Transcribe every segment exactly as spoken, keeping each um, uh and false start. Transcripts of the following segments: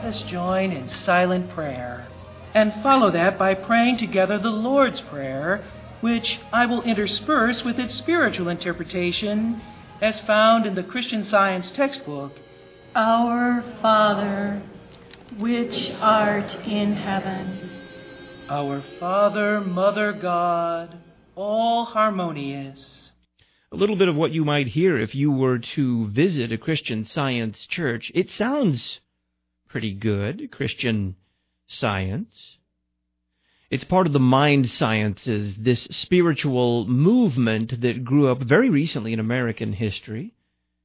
let us join in silent prayer and follow that by praying together the Lord's Prayer, which I will intersperse with its spiritual interpretation as found in the Christian Science textbook. Our Father, which art in heaven. Our Father, Mother God, all harmonious. A little bit of what you might hear if you were to visit a Christian Science church. It sounds pretty good, Christian Science. It's part of the mind sciences, this spiritual movement that grew up very recently in American history.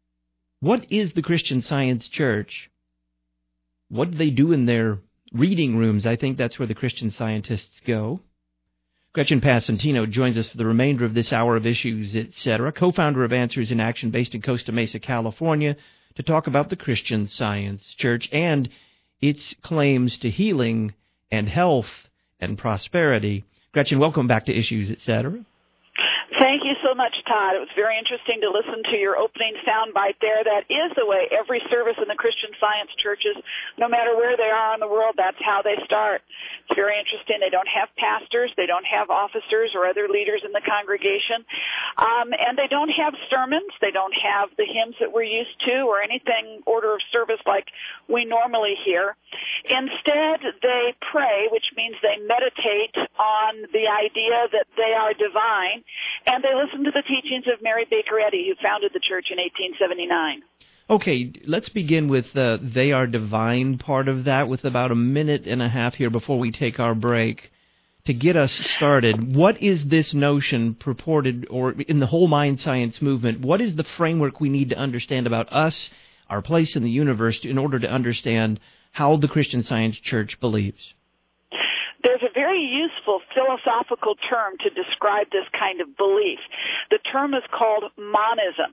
What is the Christian Science church? What do they do in their reading rooms? I think that's where the Christian Scientists go. Gretchen Passantino joins us for the remainder of this hour of Issues, et cetera, co-founder of Answers in Action based in Costa Mesa, California, to talk about the Christian Science church and its claims to healing and health and prosperity. Gretchen, welcome back to Issues, et cetera. Thank you so much, Todd. It was very interesting to listen to your opening soundbite there. That is the way every service in the Christian Science churches, no matter where they are in the world, that's how they start. It's very interesting. They don't have pastors. They don't have officers or other leaders in the congregation. Um, and they don't have sermons. They don't have the hymns that we're used to or anything order of service like we normally hear. Instead, they pray, which means they meditate on the idea that they are divine, and they listen to the teachings of Mary Baker Eddy, who founded the church in eighteen seventy-nine. Okay, let's begin with the they are divine part of that with about a minute and a half here before we take our break. To get us started, what is this notion purported, or in the whole mind science movement, what is the framework we need to understand about us, our place in the universe, in order to understand how the Christian Science church believes? There's a very useful philosophical term to describe this kind of belief. The term is called monism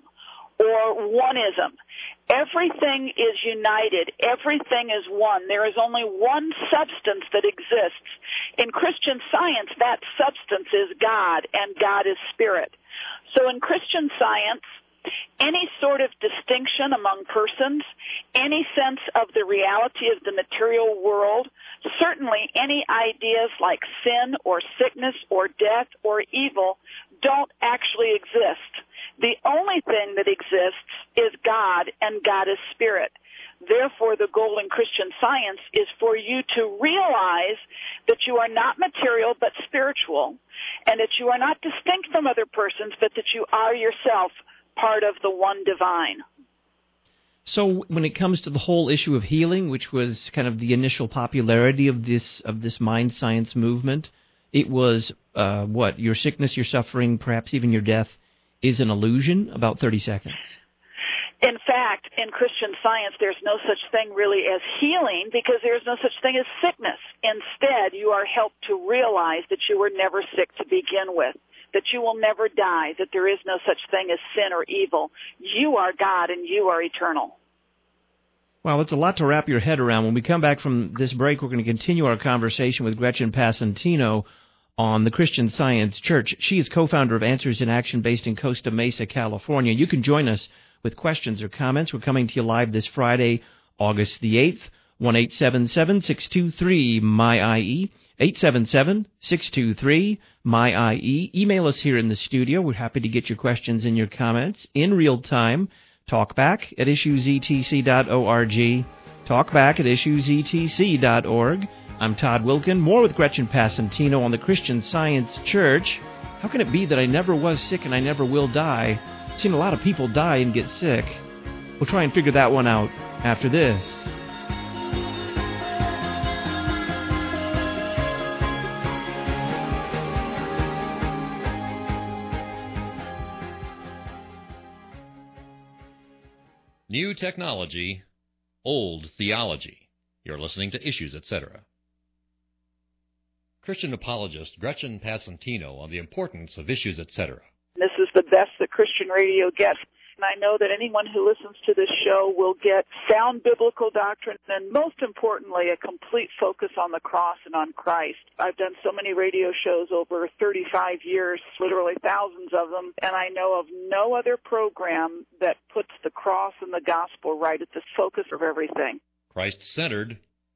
or oneism. Everything is united. Everything is one. There is only one substance that exists. In Christian Science, that substance is God, and God is spirit. So in Christian Science, any sort of distinction among persons, any sense of the reality of the material world, certainly any ideas like sin or sickness or death or evil don't actually exist. The only thing that exists is God, and God is spirit. Therefore, the goal in Christian Science is for you to realize that you are not material but spiritual, and that you are not distinct from other persons, but that you are yourself part of the one divine. So when it comes to the whole issue of healing, which was kind of the initial popularity of this of this mind science movement, it was uh, what? Your sickness, your suffering, perhaps even your death is an illusion? About thirty seconds. In fact, in Christian Science, there's no such thing really as healing because there's no such thing as sickness. Instead, you are helped to realize that you were never sick to begin with, that you will never die, that there is no such thing as sin or evil. You are God and you are eternal. Well, it's a lot to wrap your head around. When we come back from this break, we're going to continue our conversation with Gretchen Passantino on the Christian Science Church. She is co-founder of Answers in Action based in Costa Mesa, California. You can join us with questions or comments. We're coming to you live this Friday, August the eighth, one eight seven seven, six two three, M Y I E, eight seven seven, six two three, M Y I E. Email us here in the studio. We're happy to get your questions and your comments in real time. Talkback at issues e t c dot org. Talkback at issues e t c dot org. I'm Todd Wilkin. More with Gretchen Passantino on the Christian Science Church. How can it be that I never was sick and I never will die? I've seen a lot of people die and get sick. We'll try and figure that one out after this. New technology, old theology. You're listening to Issues, et cetera. Christian apologist Gretchen Passantino on the importance of Issues, et cetera. This is the best that Christian radio gets. And I know that anyone who listens to this show will get sound biblical doctrine and, most importantly, a complete focus on the cross and on Christ. I've done so many radio shows over thirty-five years, literally thousands of them, and I know of no other program that puts the cross and the gospel right at the focus of everything. Christ-centered,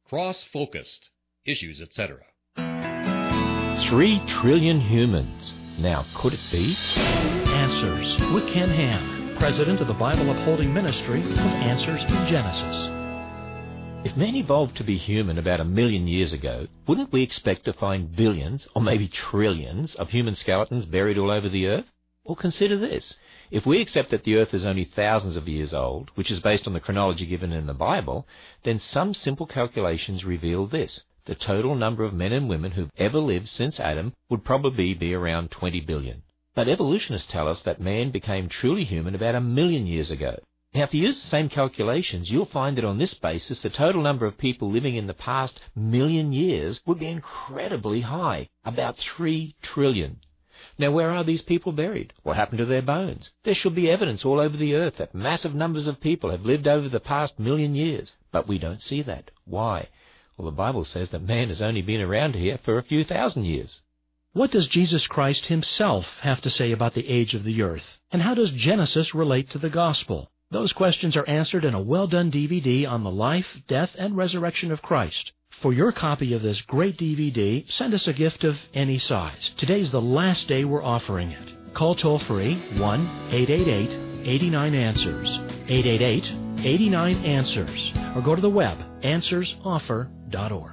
cross-focused, issues, et cetera. Three trillion humans. Now, could it be? Answers with Ken Ham, president of the Bible Upholding Ministry of Answers in Genesis. If man evolved to be human about a million years ago, wouldn't we expect to find billions, or maybe trillions, of human skeletons buried all over the earth? Well, consider this. If we accept that the earth is only thousands of years old, which is based on the chronology given in the Bible, then some simple calculations reveal this. The total number of men and women who've ever lived since Adam would probably be around twenty billion. But evolutionists tell us that man became truly human about a million years ago. Now, if you use the same calculations, you'll find that on this basis, the total number of people living in the past million years would be incredibly high, about three trillion. Now, where are these people buried? What happened to their bones? There should be evidence all over the earth that massive numbers of people have lived over the past million years. But we don't see that. Why? Well, the Bible says that man has only been around here for a few thousand years. What does Jesus Christ himself have to say about the age of the earth? And how does Genesis relate to the gospel? Those questions are answered in a well-done D V D on the life, death, and resurrection of Christ. For your copy of this great D V D, send us a gift of any size. Today's the last day we're offering it. Call toll-free one eight eight eight, eight nine, answers, eight eight eight, eight nine, answers, or go to the web, answers offer dot org.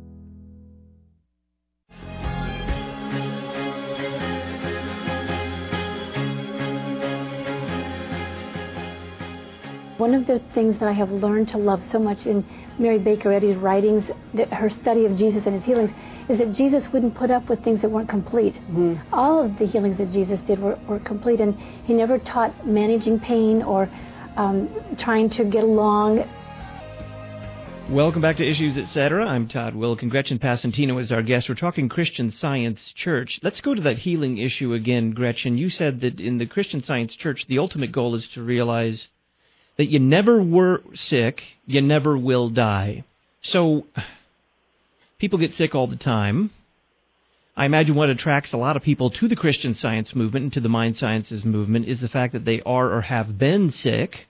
One of the things that I have learned to love so much in Mary Baker Eddy's writings, that her study of Jesus and his healings, is that Jesus wouldn't put up with things that weren't complete. Mm-hmm. All of the healings that Jesus did were, were complete, and he never taught managing pain or um, trying to get along. Welcome back to Issues, et cetera. I'm Todd Wilk, and Gretchen Passantino is our guest. We're talking Christian Science Church. Let's go to that healing issue again, Gretchen. You said that in the Christian Science Church, the ultimate goal is to realize that you never were sick, you never will die. So, people get sick all the time. I imagine what attracts a lot of people to the Christian Science movement and to the Mind Sciences movement is the fact that they are or have been sick.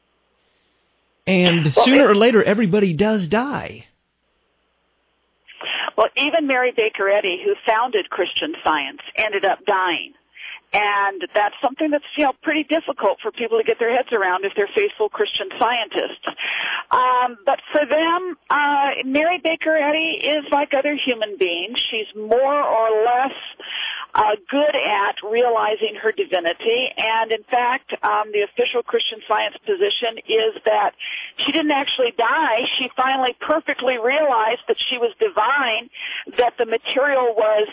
And sooner or later, everybody does die. Well, even Mary Baker Eddy, who founded Christian Science, ended up dying. And that's something that's, you know, pretty difficult for people to get their heads around if they're faithful Christian scientists. Um, but for them, uh, Mary Baker Eddy is like other human beings. She's more or less uh, good at realizing her divinity. And in fact, um, the official Christian Science position is that she didn't actually die. She finally perfectly realized that she was divine, that the material was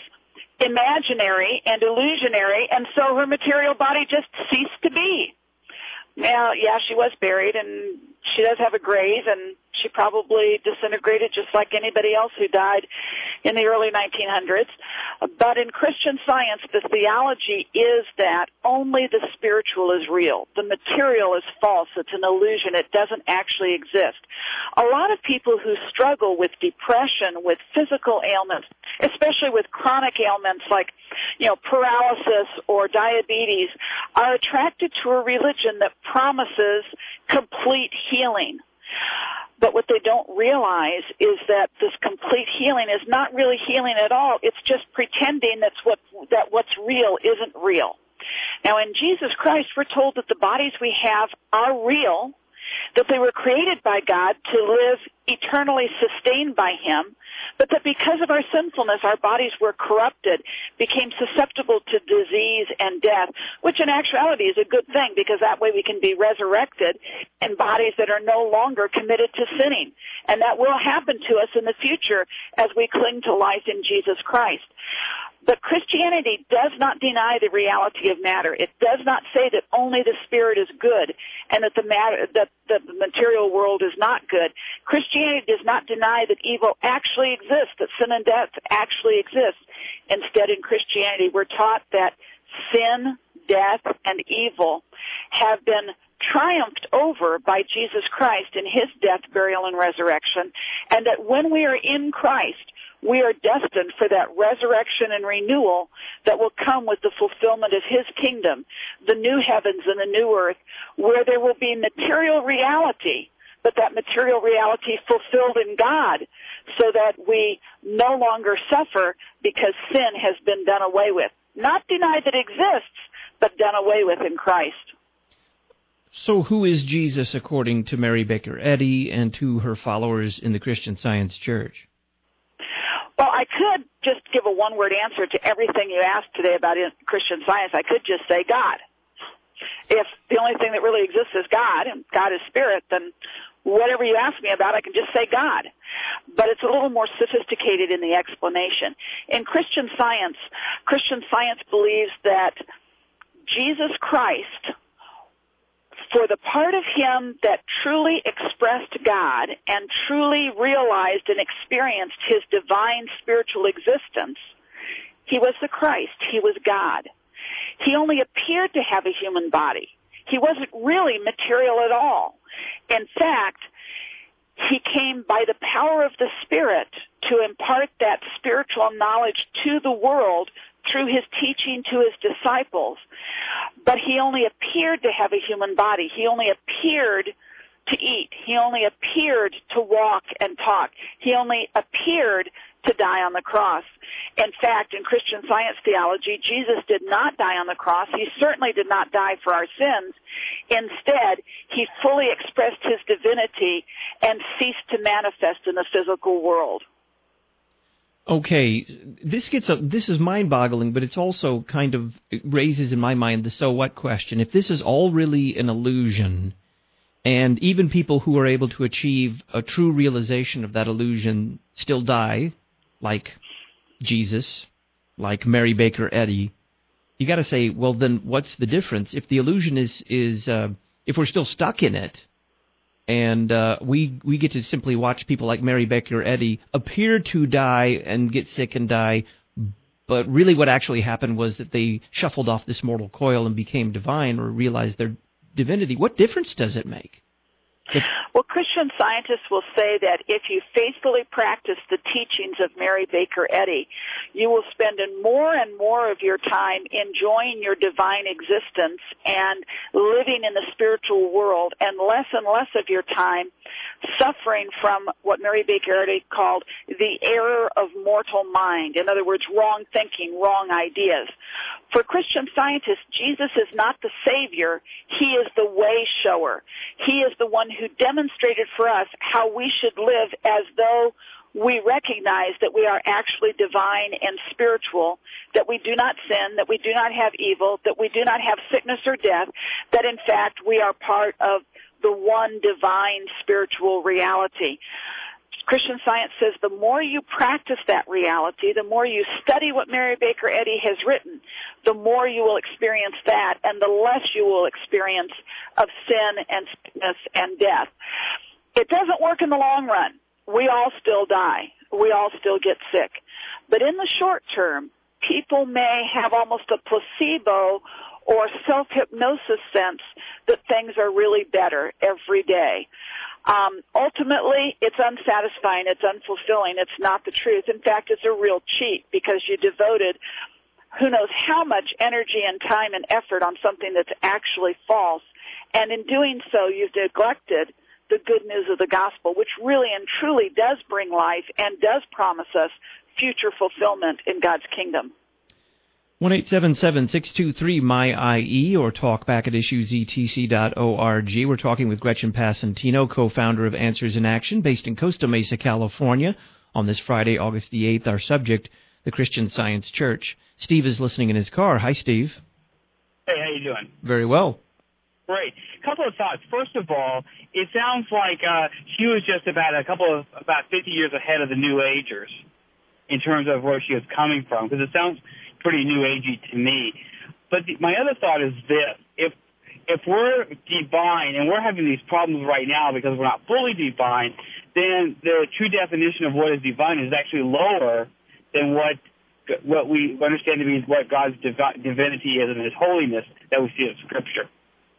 imaginary and illusionary, and so her material body just ceased to be. Now, yeah, she was buried, and she does have a grave, and she probably disintegrated just like anybody else who died in the early nineteen hundreds. But in Christian Science, the theology is that only the spiritual is real. The material is false. It's an illusion. It doesn't actually exist. A lot of people who struggle with depression, with physical ailments, especially with chronic ailments like, you know, paralysis or diabetes, are attracted to a religion that promises complete healing. But what they don't realize is that this complete healing is not really healing at all. It's just pretending that's what, that what's real isn't real. Now, in Jesus Christ, we're told that the bodies we have are real, that they were created by God to live eternally sustained by Him, but that because of our sinfulness, our bodies were corrupted, became susceptible to disease and death, which in actuality is a good thing because that way we can be resurrected in bodies that are no longer committed to sinning. And that will happen to us in the future as we cling to life in Jesus Christ. But Christianity does not deny the reality of matter. It does not say that only the spirit is good and that the matter, that the material world is not good. Christianity does not deny that evil actually exists, that sin and death actually exist. Instead, in Christianity, we're taught that sin, death, and evil have been triumphed over by Jesus Christ in His death, burial, and resurrection, and that when we are in Christ, we are destined for that resurrection and renewal that will come with the fulfillment of His kingdom, the new heavens and the new earth, where there will be material reality, but that material reality fulfilled in God, so that we no longer suffer because sin has been done away with. Not denied that it exists, but done away with in Christ. So who is Jesus according to Mary Baker Eddy and to her followers in the Christian Science Church? Well, I could just give a one-word answer to everything you asked today about Christian Science. I could just say God. If the only thing that really exists is God, and God is spirit, then whatever you ask me about, I can just say God. But it's a little more sophisticated in the explanation. In Christian Science, Christian Science believes that Jesus Christ, for the part of him that truly expressed God and truly realized and experienced his divine spiritual existence, he was the Christ. He was God. He only appeared to have a human body. He wasn't really material at all. In fact, he came by the power of the Spirit to impart that spiritual knowledge to the world through his teaching to his disciples. But he only appeared to have a human body. He only appeared to eat. He only appeared to walk and talk. He only appeared to die on the cross. In fact, in Christian Science theology, Jesus did not die on the cross. He certainly did not die for our sins. Instead, he fully expressed his divinity and ceased to manifest in the physical world. Okay, this gets a, this is mind-boggling, but it's also kind of it raises in my mind the so what question. If this is all really an illusion, and even people who are able to achieve a true realization of that illusion still die, like Jesus, like Mary Baker Eddy, you got to say, well, then what's the difference? If the illusion is is uh, if we're still stuck in it, and uh, we we get to simply watch people like Mary Baker Eddy appear to die and get sick and die, but really what actually happened was that they shuffled off this mortal coil and became divine or realized their divinity. What difference does it make? If Well, Christian Scientists will say that if you faithfully practice the teachings of Mary Baker Eddy, you will spend more and more of your time enjoying your divine existence and living in the spiritual world, and less and less of your time suffering from what Mary Baker Eddy called the error of mortal mind. In other words, wrong thinking, wrong ideas. For Christian Scientists, Jesus is not the Savior. He is the way shower. He is the one who demonstrated for us how we should live as though we recognize that we are actually divine and spiritual, that we do not sin, that we do not have evil, that we do not have sickness or death, that in fact we are part of the one divine spiritual reality. Christian Science says the more you practice that reality, the more you study what Mary Baker Eddy has written, the more you will experience that, and the less you will experience of sin and sickness and death. It doesn't work in the long run. We all still die. We all still get sick. But in the short term, people may have almost a placebo or self-hypnosis sense that things are really better every day. Um, ultimately, it's unsatisfying, it's unfulfilling, it's not the truth. In fact, it's a real cheat because you devoted who knows how much energy and time and effort on something that's actually false. And in doing so, you've neglected the good news of the gospel, which really and truly does bring life and does promise us future fulfillment in God's kingdom. one eight seven seven, six two three, M Y I E or talk back at issues e t c dot org. We're talking with Gretchen Passantino, co-founder of Answers in Action, based in Costa Mesa, California, on this Friday, August the eighth. Our subject, the Christian Science Church. Steve is listening in his car. Hi, Steve. Hey, how you doing? Very well. Great. A couple of thoughts. First of all, it sounds like uh, she was just about a couple of, about fifty years ahead of the New Agers in terms of where she was coming from, because it sounds pretty New Agey to me. But the, my other thought is this. If if we're divine, and we're having these problems right now because we're not fully divine, then the true definition of what is divine is actually lower than what what we understand to be what God's divi- divinity is and His holiness that we see in Scripture.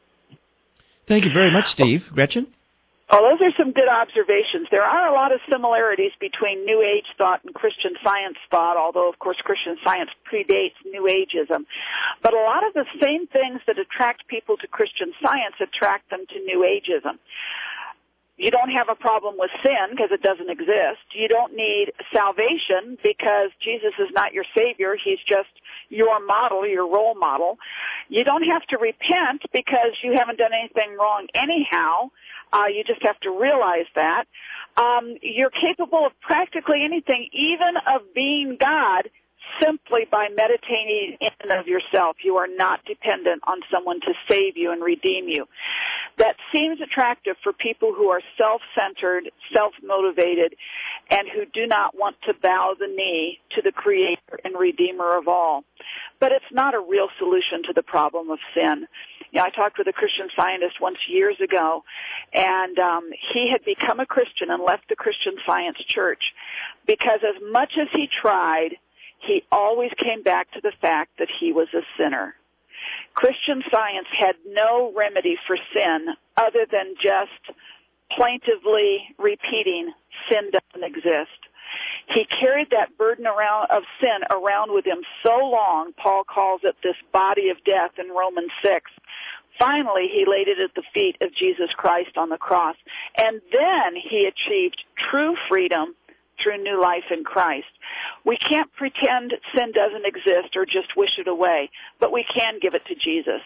Thank you very much, Steve. Gretchen? Oh, those are some good observations. There are a lot of similarities between New Age thought and Christian Science thought, although, of course, Christian Science predates New Ageism. But a lot of the same things that attract people to Christian Science attract them to New Ageism. You don't have a problem with sin because it doesn't exist. You don't need salvation because Jesus is not your Savior. He's just your model, your role model. You don't have to repent because you haven't done anything wrong anyhow. Uh, you just have to realize that. Um, you're capable of practically anything, even of being God, simply by meditating in and of yourself. You are not dependent on someone to save you and redeem you. That seems attractive for people who are self-centered, self-motivated, and who do not want to bow the knee to the Creator and Redeemer of all. But it's not a real solution to the problem of sin. You know, I talked with a Christian Scientist once years ago, and um, he had become a Christian and left the Christian Science church because as much as he tried, he always came back to the fact that he was a sinner. Christian Science had no remedy for sin other than just plaintively repeating, sin doesn't exist. He carried that burden around of sin around with him so long, Paul calls it this body of death in Romans six. Finally, he laid it at the feet of Jesus Christ on the cross. And then he achieved true freedom through new life in Christ. We can't pretend sin doesn't exist or just wish it away, but we can give it to Jesus.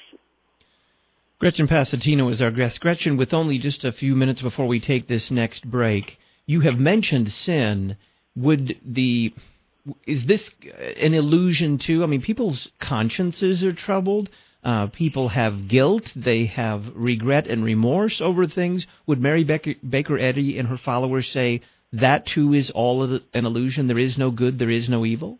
Gretchen Passantino is our guest. Gretchen, with only just a few minutes before we take this next break, you have mentioned sin. Would the is this an illusion too? I mean, people's consciences are troubled. Uh, people have guilt. They have regret and remorse over things. Would Mary Baker, Baker Eddy and her followers say that too is all an illusion? There is no good. There is no evil?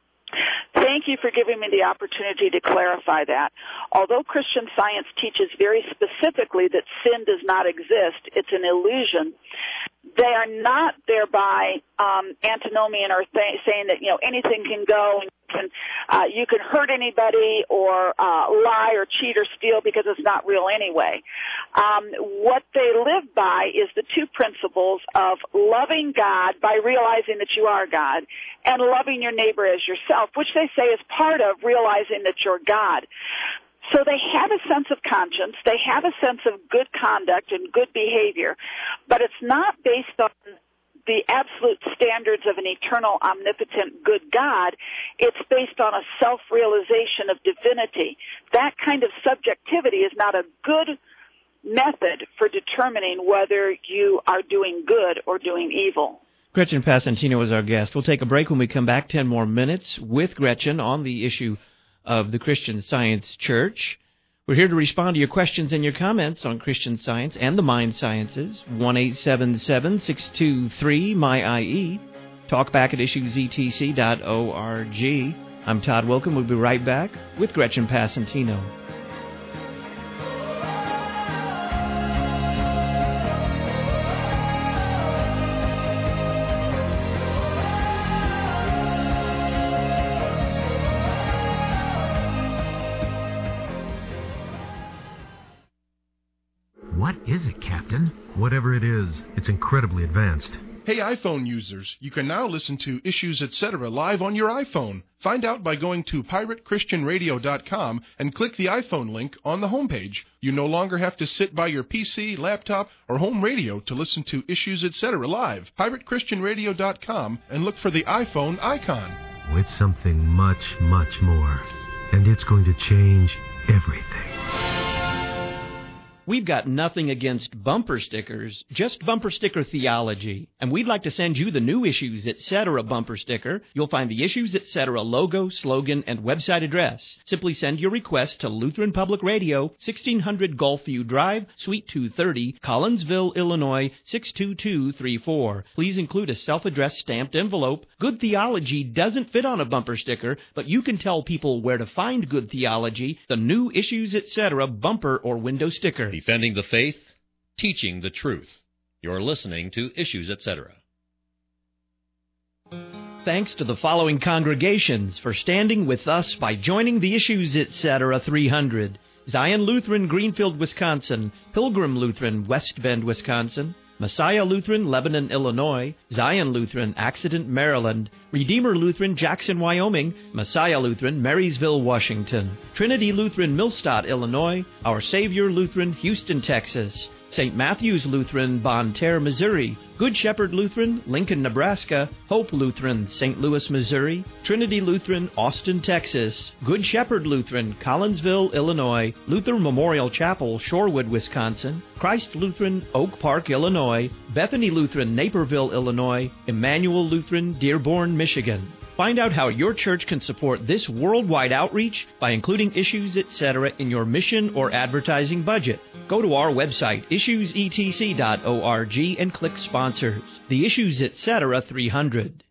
Thank you for giving me the opportunity to clarify that. Although Christian Science teaches very specifically that sin does not exist, it's an illusion, they are not thereby um, antinomian or th- saying that, you know, anything can go and you can, uh, you can hurt anybody or uh, lie or cheat or steal because it's not real anyway. Um, what they live by is the two principles of loving God by realizing that you are God and loving your neighbor as yourself, which they say is part of realizing that you're God. So they have a sense of conscience, they have a sense of good conduct and good behavior, but it's not based on the absolute standards of an eternal, omnipotent, good God. It's based on a self-realization of divinity. That kind of subjectivity is not a good method for determining whether you are doing good or doing evil. Gretchen Passantino is our guest. We'll take a break. When we come back, ten more minutes with Gretchen on the issue of the Christian Science Church. We're here to respond to your questions and your comments on Christian Science and the mind sciences. one eight seven seven, six two three, M Y I E. Talk back at issues e t c dot org. I'm Todd Wilken. We'll be right back with Gretchen Passantino. What is it, Captain? Whatever it is, it's incredibly advanced. Hey iPhone users, you can now listen to Issues Etc. live on your iPhone. Find out by going to pirate christian radio dot com and click the iPhone link on the homepage. You no longer have to sit by your P C, laptop, or home radio to listen to Issues Etc. live. pirate christian radio dot com and look for the iPhone icon. It's something much, much more. And it's going to change everything. We've got nothing against bumper stickers, just bumper sticker theology. And we'd like to send you the new Issues Etc. bumper sticker. You'll find the Issues Etc. logo, slogan, and website address. Simply send your request to Lutheran Public Radio, sixteen hundred Gulfview Drive, Suite two thirty, Collinsville, Illinois, six two two three four. Please include a self-addressed stamped envelope. Good theology doesn't fit on a bumper sticker, but you can tell people where to find good theology, the new Issues Etc. bumper or window sticker. Defending the faith, teaching the truth. You're listening to Issues Etc. Thanks to the following congregations for standing with us by joining the Issues Etc. three hundred. Zion Lutheran, Greenfield, Wisconsin. Pilgrim Lutheran, West Bend, Wisconsin. Messiah Lutheran, Lebanon, Illinois. Zion Lutheran, Accident, Maryland. Redeemer Lutheran, Jackson, Wyoming. Messiah Lutheran, Marysville, Washington. Trinity Lutheran, Millstadt, Illinois. Our Savior Lutheran, Houston, Texas. Saint Matthew's Lutheran, Bonne Terre, Missouri. Good Shepherd Lutheran, Lincoln, Nebraska. Hope Lutheran, Saint Louis, Missouri. Trinity Lutheran, Austin, Texas. Good Shepherd Lutheran, Collinsville, Illinois. Luther Memorial Chapel, Shorewood, Wisconsin. Christ Lutheran, Oak Park, Illinois. Bethany Lutheran, Naperville, Illinois. Emmanuel Lutheran, Dearborn, Michigan. Find out how your church can support this worldwide outreach by including Issues, et cetera in your mission or advertising budget. Go to our website, issues e t c dot org, and click Sponsors. The Issues, et cetera three hundred.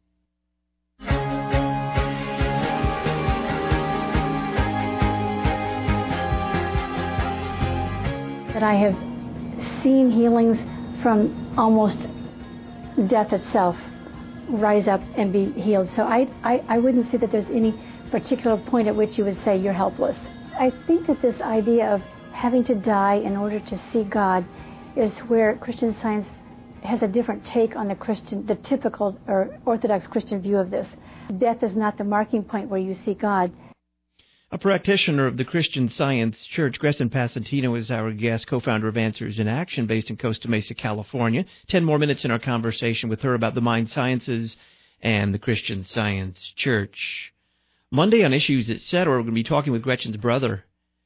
That I have seen healings from almost death itself rise up and be healed. So I, I, I wouldn't say that there's any particular point at which you would say you're helpless. I think that this idea of having to die in order to see God is where Christian Science has a different take on the Christian, the typical or Orthodox Christian view of this. Death is not the marking point where you see God. A practitioner of the Christian Science Church, Gretchen Passantino is our guest, co-founder of Answers in Action, based in Costa Mesa, California. Ten more minutes in our conversation with her about the mind sciences and the Christian Science Church. Monday on Issues, et cetera, we're going to be talking with Gretchen's brother,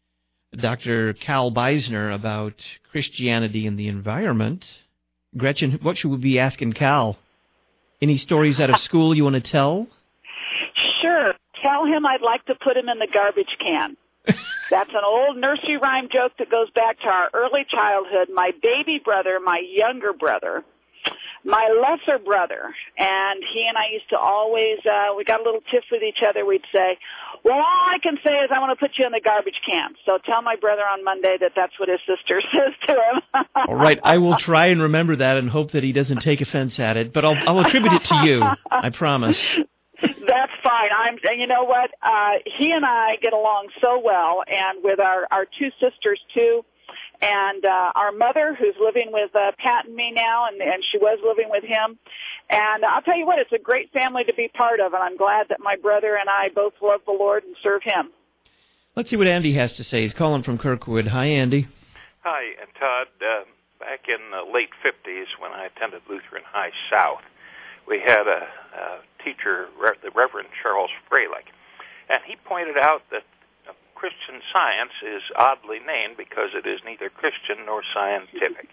Doctor Cal Beisner, about Christianity and the environment. Gretchen, what should we be asking Cal? Any stories out of school you want to tell? Sure. Tell him I'd like to put him in the garbage can. That's an old nursery rhyme joke that goes back to our early childhood. My baby brother, my younger brother, my lesser brother, and he and I used to always, uh, we got a little tiff with each other. We'd say, well, all I can say is I want to put you in the garbage can. So tell my brother on Monday that that's what his sister says to him. All right. I will try and remember that and hope that he doesn't take offense at it, but I'll, I'll attribute it to you. I promise. That's fine. I'm, and you know what? Uh, he and I get along so well, and with our, our two sisters too, and uh, our mother, who's living with uh, Pat and me now, and, and she was living with him. And I'll tell you what, it's a great family to be part of, and I'm glad that my brother and I both love the Lord and serve Him. Let's see what Andy has to say. He's calling from Kirkwood. Hi, Andy. Hi, and Todd. Uh, back in the late fifties, when I attended Lutheran High South, we had a, a teacher, the Reverend Charles Freilich, and he pointed out that Christian Science is oddly named because it is neither Christian nor scientific.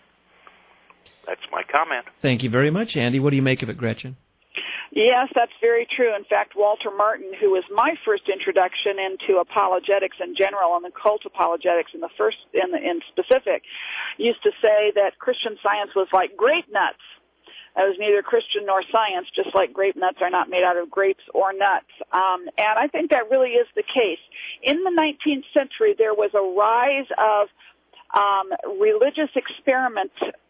That's my comment. Thank you very much, Andy. What do you make of it, Gretchen? Yes, that's very true. In fact, Walter Martin, who was my first introduction into apologetics in general and occult apologetics in the first, in, the, in specific, used to say that Christian Science was like grape nuts. It was neither Christian nor science, just like grape nuts are not made out of grapes or nuts. Um, and I think that really is the case. In the nineteenth century, there was a rise of um, religious experiment,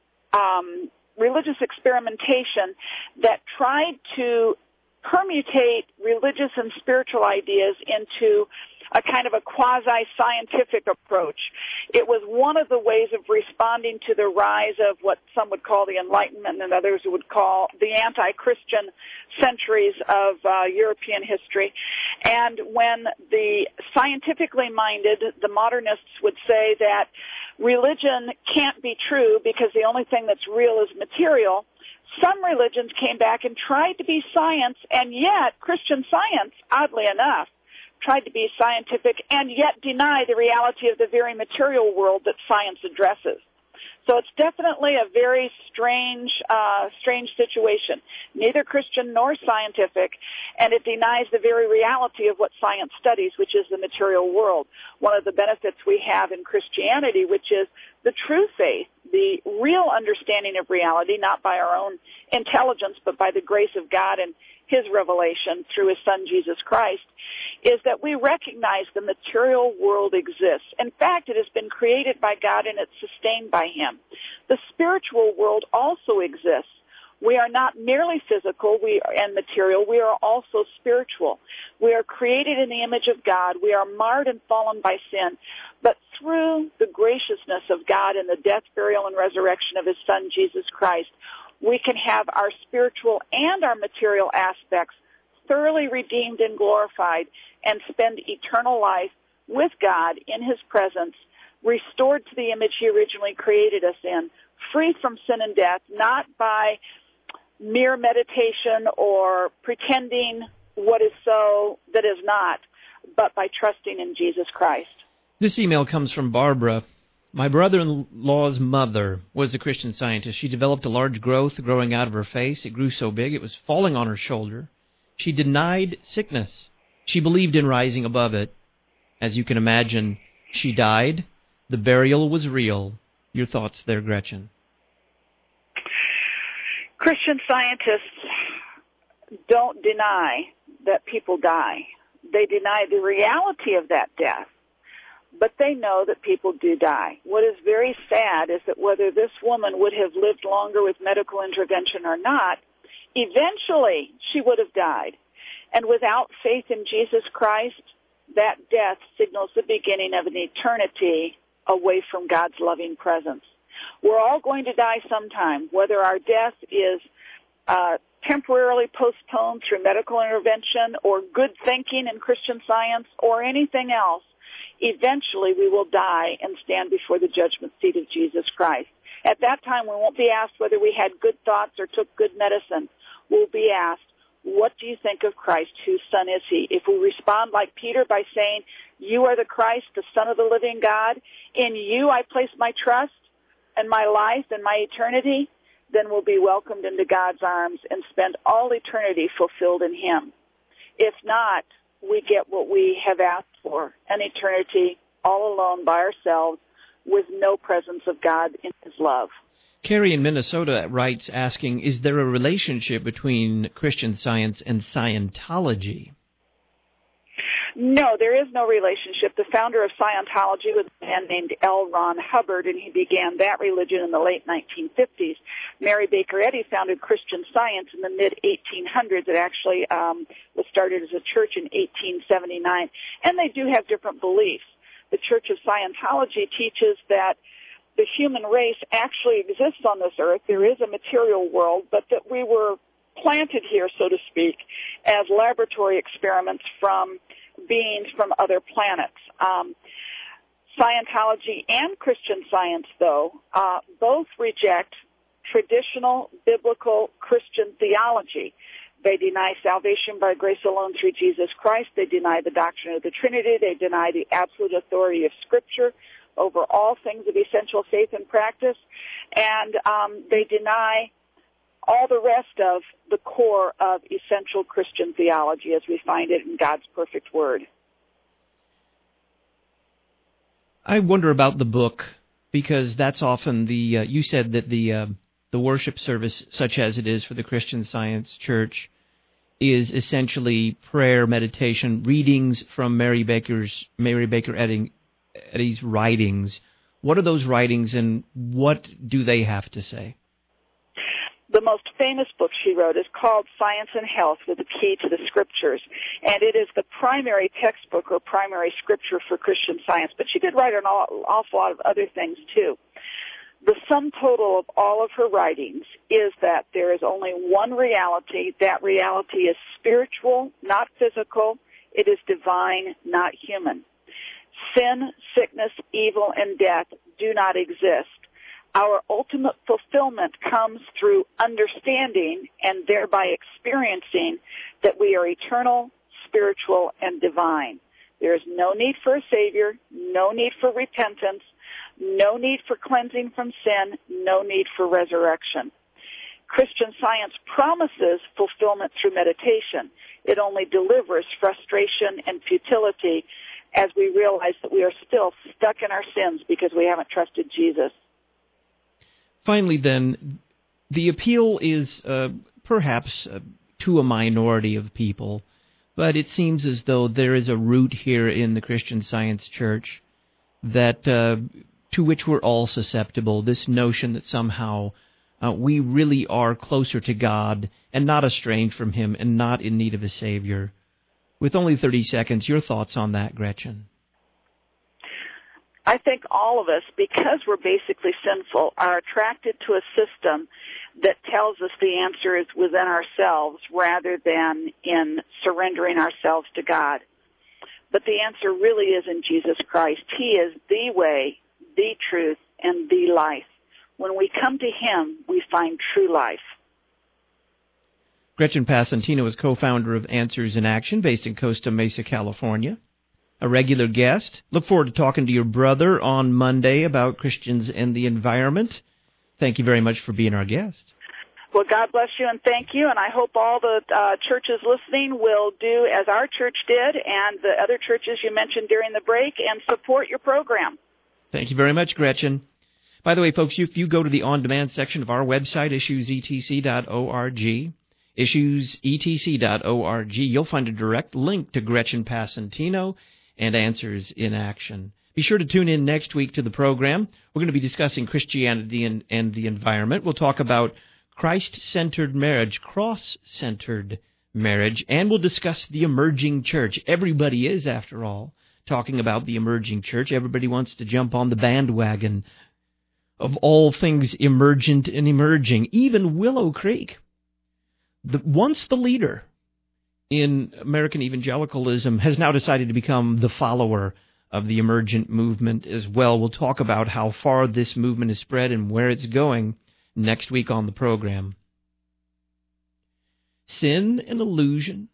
um, religious experimentation that tried to permutate religious and spiritual ideas into a kind of a quasi-scientific approach. It was one of the ways of responding to the rise of what some would call the Enlightenment and others would call the anti-Christian centuries of uh, European history. And when the scientifically minded, the modernists would say that religion can't be true because the only thing that's real is material, some religions came back and tried to be science, and yet Christian Science, oddly enough, tried to be scientific and yet deny the reality of the very material world that science addresses. So it's definitely a very strange, uh, strange situation. Neither Christian nor scientific, and it denies the very reality of what science studies, which is the material world. One of the benefits we have in Christianity, which is the true faith, the real understanding of reality, not by our own intelligence, but by the grace of God and His revelation through His Son, Jesus Christ, is that we recognize the material world exists. In fact, it has been created by God and it's sustained by Him. The spiritual world also exists. We are not merely physical we are, and material. We are also spiritual. We are created in the image of God. We are marred and fallen by sin. But through the graciousness of God and the death, burial, and resurrection of His Son, Jesus Christ, we can have our spiritual and our material aspects thoroughly redeemed and glorified and spend eternal life with God in His presence restored to the image he originally created us in, free from sin and death, not by mere meditation or pretending what is so that is not, but by trusting in Jesus Christ. This email comes from Barbara. My brother-in-law's mother was a Christian Scientist. She developed a large growth growing out of her face. It grew so big it was falling on her shoulder. She denied sickness. She believed in rising above it. As you can imagine, she died. The burial was real. Your thoughts there, Gretchen? Christian Scientists don't deny that people die. They deny the reality of that death, but they know that people do die. What is very sad is that whether this woman would have lived longer with medical intervention or not, eventually she would have died. And without faith in Jesus Christ, that death signals the beginning of an eternity away from God's loving presence. We're all going to die sometime, whether our death is uh, temporarily postponed through medical intervention or good thinking in Christian Science or anything else. Eventually we will die and stand before the judgment seat of Jesus Christ. At that time, we won't be asked whether we had good thoughts or took good medicine. We'll be asked, what do you think of Christ? Whose son is he? If we respond like Peter by saying, you are the Christ, the Son of the living God, in you I place my trust and my life and my eternity, then we'll be welcomed into God's arms and spend all eternity fulfilled in him. If not, we get what we have asked for, an eternity all alone by ourselves with no presence of God in his love. Carrie in Minnesota writes asking, is there a relationship between Christian Science and Scientology? No, there is no relationship. The founder of Scientology was a man named L. Ron Hubbard, and he began that religion in the late nineteen fifties. Mary Baker Eddy founded Christian Science in the mid eighteen hundreds. It actually um, was started as a church in eighteen seventy-nine, and they do have different beliefs. The Church of Scientology teaches that the human race actually exists on this earth. There is a material world, but that we were planted here, so to speak, as laboratory experiments from beings from other planets. Um, Scientology and Christian Science, though, uh, both reject traditional biblical Christian theology. They deny salvation by grace alone through Jesus Christ. They deny the doctrine of the Trinity. They deny the absolute authority of Scripture over all things of essential faith and practice. And um, they deny all the rest of the core of essential Christian theology as we find it in God's perfect word. I wonder about the book, because that's often the, uh, you said that the uh, the worship service, such as it is for the Christian Science Church, is essentially prayer, meditation, readings from Mary Baker's Mary Baker Eddy, Eddy's writings. What are those writings, and what do they have to say? The most famous book she wrote is called Science and Health with a Key to the Scriptures, and it is the primary textbook or primary scripture for Christian Science, but she did write an awful lot of other things too. The sum total of all of her writings is that there is only one reality. That reality is spiritual, not physical. It is divine, not human. Sin, sickness, evil, and death do not exist. Our ultimate fulfillment comes through understanding and thereby experiencing that we are eternal, spiritual, and divine. There is no need for a Savior, no need for repentance, no need for cleansing from sin, no need for resurrection. Christian Science promises fulfillment through meditation. It only delivers frustration and futility as we realize that we are still stuck in our sins because we haven't trusted Jesus. Finally, then, the appeal is uh, perhaps uh, to a minority of people, but it seems as though there is a root here in the Christian Science Church that uh, to which we're all susceptible, this notion that somehow uh, we really are closer to God and not estranged from Him and not in need of a Savior. With only thirty seconds, your thoughts on that, Gretchen? I think all of us, because we're basically sinful, are attracted to a system that tells us the answer is within ourselves rather than in surrendering ourselves to God. But the answer really is in Jesus Christ. He is the way, the truth and the life. When we come to him, we find true life. Gretchen Passantino is co-founder of Answers in Action, based in Costa Mesa, California. A regular guest. Look forward to talking to your brother on Monday about Christians and the environment. Thank you very much for being our guest. Well, God bless you and thank you, and I hope all the uh, churches listening will do as our church did and the other churches you mentioned during the break and support your program. Thank you very much, Gretchen. By the way, folks, if you go to the on-demand section of our website, issues e t c dot org, issues e t c dot org, you'll find a direct link to Gretchen Passantino and Answers in Action. Be sure to tune in next week to the program. We're going to be discussing Christianity and, and the environment. We'll talk about Christ-centered marriage, cross-centered marriage, and we'll discuss the emerging church. Everybody is, after all, talking about the emerging church. Everybody wants to jump on the bandwagon of all things emergent and emerging. Even Willow Creek, the, once the leader in American evangelicalism, has now decided to become the follower of the emergent movement as well. We'll talk about how far this movement has spread and where it's going next week on the program. Sin an illusion?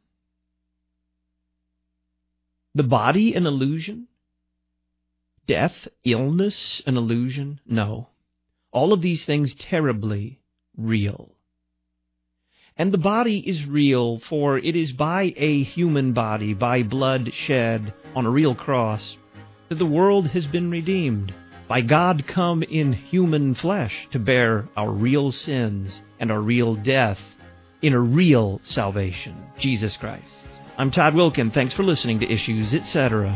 The body an illusion? Death, illness an illusion? No. All of these things terribly real. And the body is real, for it is by a human body, by blood shed on a real cross, that the world has been redeemed. By God come in human flesh to bear our real sins and our real death in a real salvation, Jesus Christ. I'm Todd Wilkin. Thanks for listening to Issues, et cetera.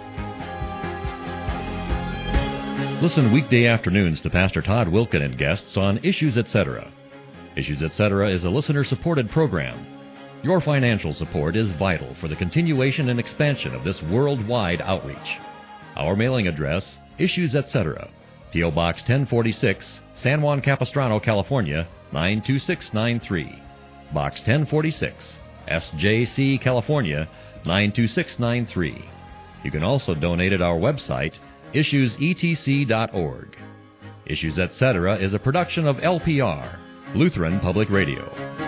Listen weekday afternoons to Pastor Todd Wilkin and guests on Issues, et cetera. Issues, et cetera is a listener-supported program. Your financial support is vital for the continuation and expansion of this worldwide outreach. Our mailing address, Issues, et cetera. P O. Box ten forty-six, San Juan Capistrano, California, nine two six nine three. Box ten forty-six, S J C, California, nine two six nine three. You can also donate at our website, issues e t c dot org. Issues, et cetera is a production of L P R, Lutheran Public Radio.